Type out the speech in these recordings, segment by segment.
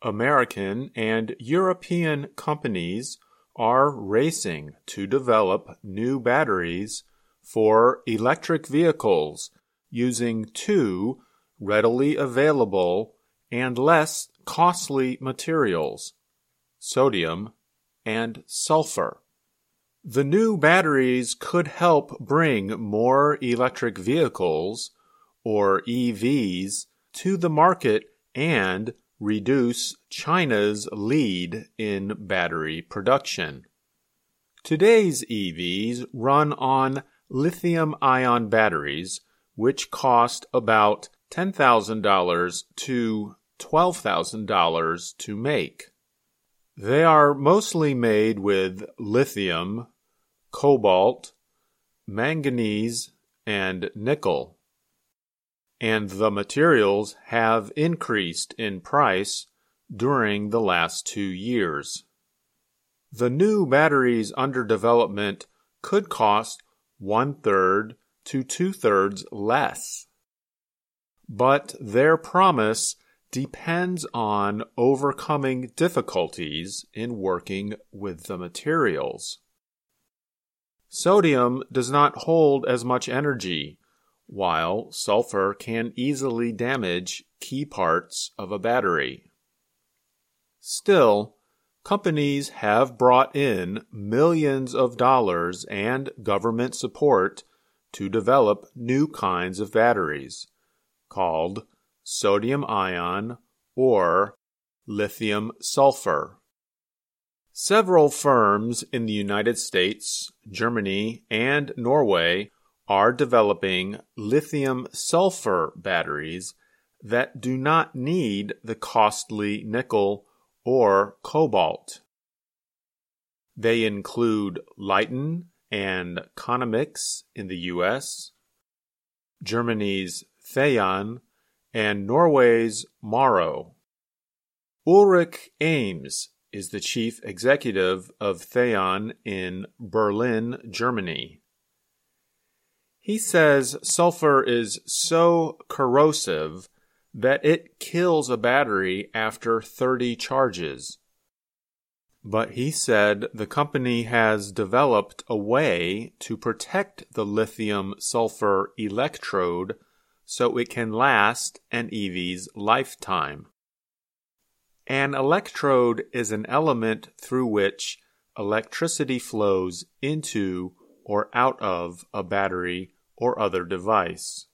American and European companies are racing to develop new batteries for electric vehicles using two readily available and less costly materials, sodium and sulfur. The new batteries could help bring more electric vehicles, or EVs, to the market and reduce China's lead in battery production. Today's EVs run on lithium-ion batteries, which cost about $10,000 to $12,000 to make. They are mostly made with lithium, cobalt, manganese, and nickel, and the materials have increased in price during the last 2 years. The new batteries under development could cost 1/3 to 2/3 less, but their promise depends on overcoming difficulties in working with the materials. Sodium does not hold as much energy, while sulfur can easily damage key parts of a battery. Still, companies have brought in millions of dollars and government support to develop new kinds of batteries, called sodium-ion or lithium-sulfur. Several firms in the United States, Germany, and Norway are developing lithium-sulfur batteries that do not need the costly nickel or cobalt. They include Lyten and Conomix in the US, Germany's Theon, and Norway's Morrow. Ulrich Ames is the chief executive of Theon in Berlin, Germany. He says sulfur is so corrosive that it kills a battery after 30 charges. But he said the company has developed a way to protect the lithium-sulfur electrode so it can last an EV's lifetime. An electrode is an element through which electricity flows into or out of a battery or other device.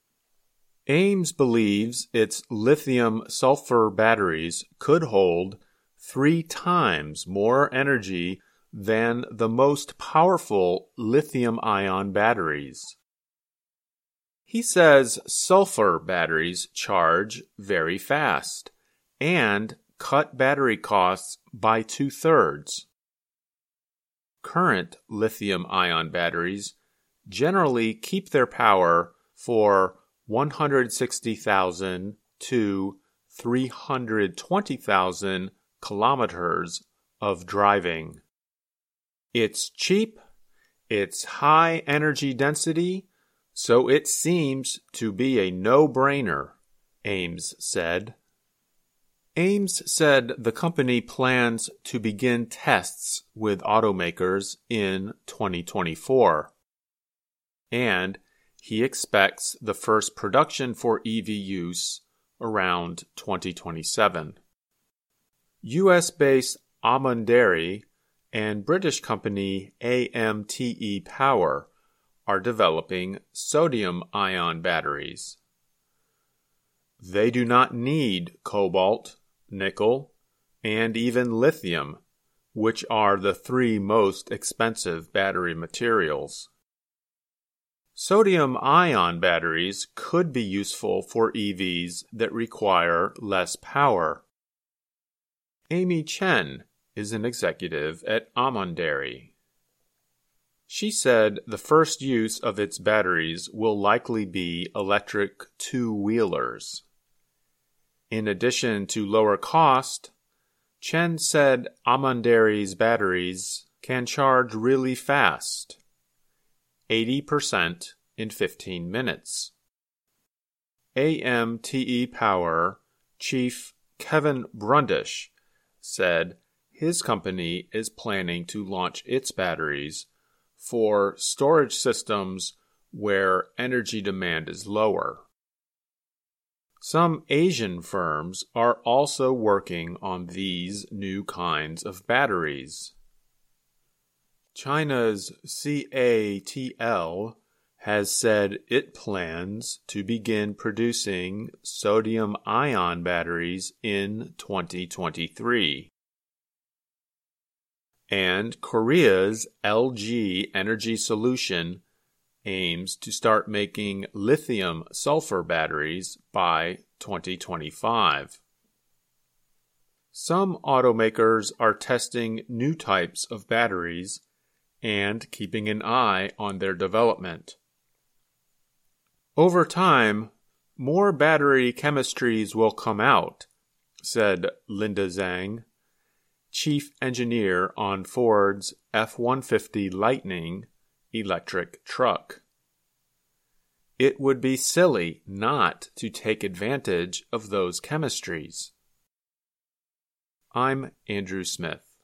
Ames believes its lithium-sulfur batteries could hold 3 times more energy than the most powerful lithium-ion batteries. He says sulfur batteries charge very fast and cut battery costs by 2/3. Current lithium-ion batteries generally keep their power for 160,000 to 320,000 kilometers of driving. It's cheap, it's high energy density, so it seems to be a no-brainer, Ames said. Ames said the company plans to begin tests with automakers in 2024, and he expects the first production for EV use around 2027. US-based Amonderi and British company AMTE Power are developing sodium-ion batteries. They do not need cobalt, nickel, and even lithium, which are the 3 most expensive battery materials. Sodium-ion batteries could be useful for EVs that require less power. Amy Chen is an executive at Amonderi. She said the first use of its batteries will likely be electric two-wheelers. In addition to lower cost, Chen said Amonderi's batteries can charge really fast, 80% in 15 minutes. AMTE Power Chief Kevin Brundish, said his company is planning to launch its batteries for storage systems where energy demand is lower. Some Asian firms are also working on these new kinds of batteries. China's CATL has said it plans to begin producing sodium-ion batteries in 2023. And Korea's LG Energy Solution aims to start making lithium-sulfur batteries by 2025. Some automakers are testing new types of batteries and keeping an eye on their development. Over time, more battery chemistries will come out, said Linda Zhang, chief engineer on Ford's F-150 Lightning electric truck. It would be silly not to take advantage of those chemistries. I'm Andrew Smith.